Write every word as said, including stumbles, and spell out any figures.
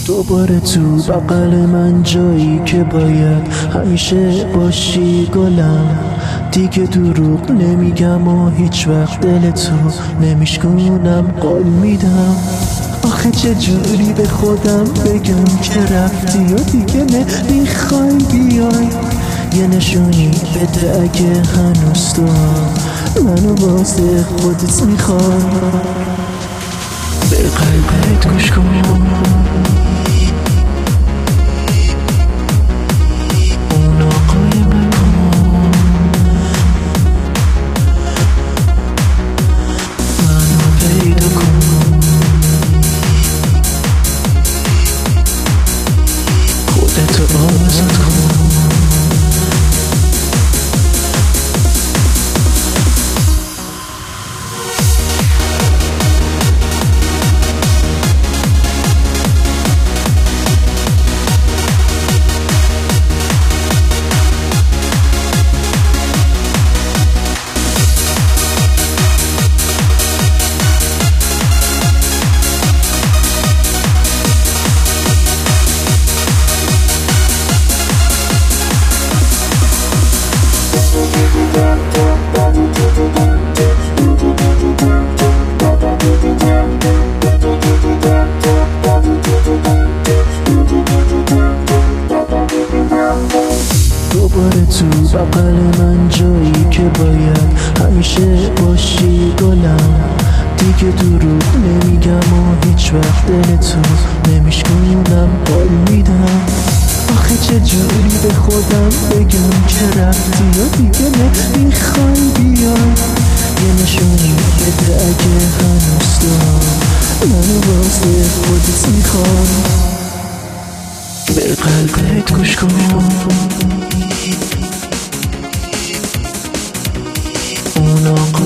دوباره تو بغل من جایی که باید همیشه باشی گلم. دیگه دروغ نمیگم و هیچ وقت دل تو نمیشکنم، قول میدم. آخه چه جوری به خودم بگم که رفتی و دیگه نمیخوای بیای. یه نشونی بده اگه هنوز تو منو واسه خودت میخوای. به قلبت گوش کن، اون آقای من کن، منو پیدا کن، خودتو آزاد کن. دوباره تو بغل من جایی که باید همیشه باشی گلم. دیگه دروغ نمیگم و هیچ وقت دل تو نمیشکنم، قول میدم. آخه چه جوری به خودم بگم که رفتی و دیگه نمیخوای بیای. یه نشونی بده اگه هنوز تو منو واسه خودت میخوای. به قلبت گوش کن، اون